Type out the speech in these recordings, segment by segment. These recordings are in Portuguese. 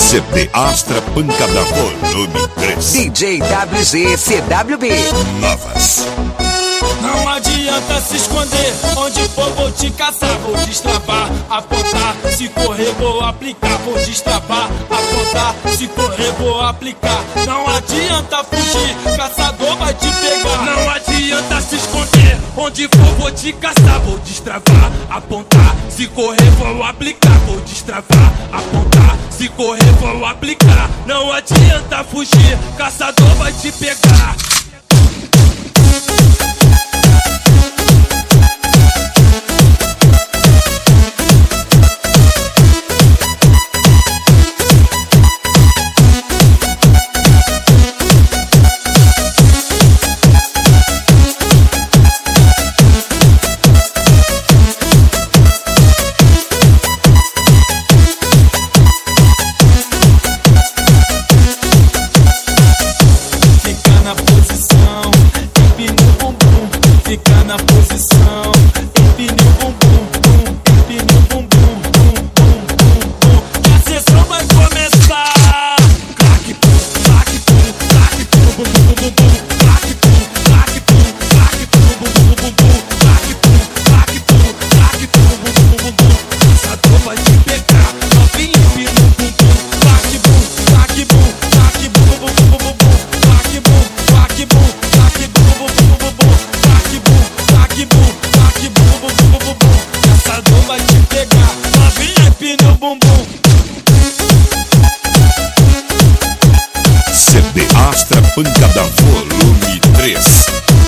CD Astra Pancada Volume 3. DJ WG CWB. Novas. Não adianta se esconder, onde for vou te caçar, vou destravar, apontar, se correr vou aplicar, vou destravar, apontar, se correr vou aplicar. Não adianta fugir, caçador vai te pegar. Não adianta se esconder, onde for vou te caçar, vou destravar, apontar, se correr vou aplicar, vou destravar, apontar, se correr vou aplicar. Não adianta fugir, caçador vai te pegar. Fica na posição, empine o bumbum, empine o bumbum, que a sessão vai começar. Clac, pum, clac, pum, clac, pum, bum, bum, bum, bum, clac, pum, clac, pum, clac, pum, bum, bum, bum, bum, clac, pum, clac, pum, clac, pum, bum, bum, bum, bum. Caçador vai te pegar, novinha empina o bumbum, clac, pum, clac, pum, clac, bum, bum, bum, bum, bum, clac, pum, clac, pum, clac, bum, bum, bum, bum, bum. Caçador vai te pegar, novinha empina o bumbum. CD Astra Pancada Volume 3.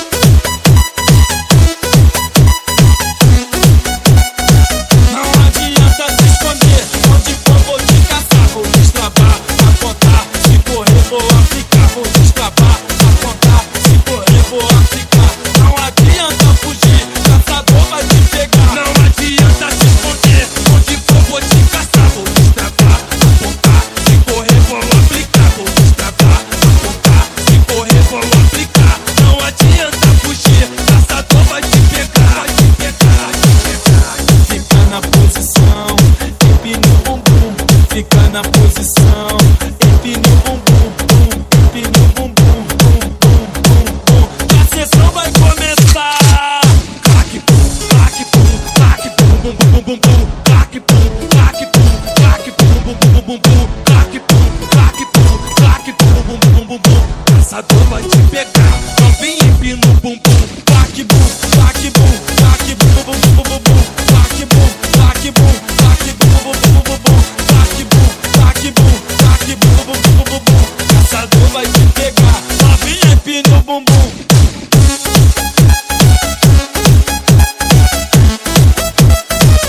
Não adianta se esconder, onde for vou te caçar, vou destravar, apontar, se correr vou aplicar, vou destravar, apontar, se correr vou aplicar. Não adianta fugir, caçador vai te pegar. Não adianta se esconder, onde for vou te caçar, vou destravar, apontar, se correr vou aplicar, vou destravar, apontar, se correr vou aplicar. Não adianta fugir, caçador vai te pegar, vai te pegar, vai te pegar. Fica na posição, empine o bumbum, fica na posição, empine o bumbum, empine o bumbum, que a sessão vai começar. Clac, pum, clac, pum, clac, pum, bum, bum, bum, bum, clac, pum, clac, pum, clac, pum, bum, bum, bum, bum, clac, pum, clac, pum, clac, pum, bum, bum, bum, bum. Caçador vai te pegar, novinha empina o bumbum, clac, pum, clac, pum, clac, pum, bum, bum, bum, bum, clac, pum, clac, pum, clac, pum, bum, bum, bum, bum, clac, pum, clac, pum, clac, pum, bum, bum, bum, bum. Caçador vai te pegar, novinha empina o bumbum.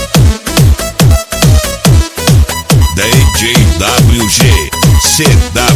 DJ WG CW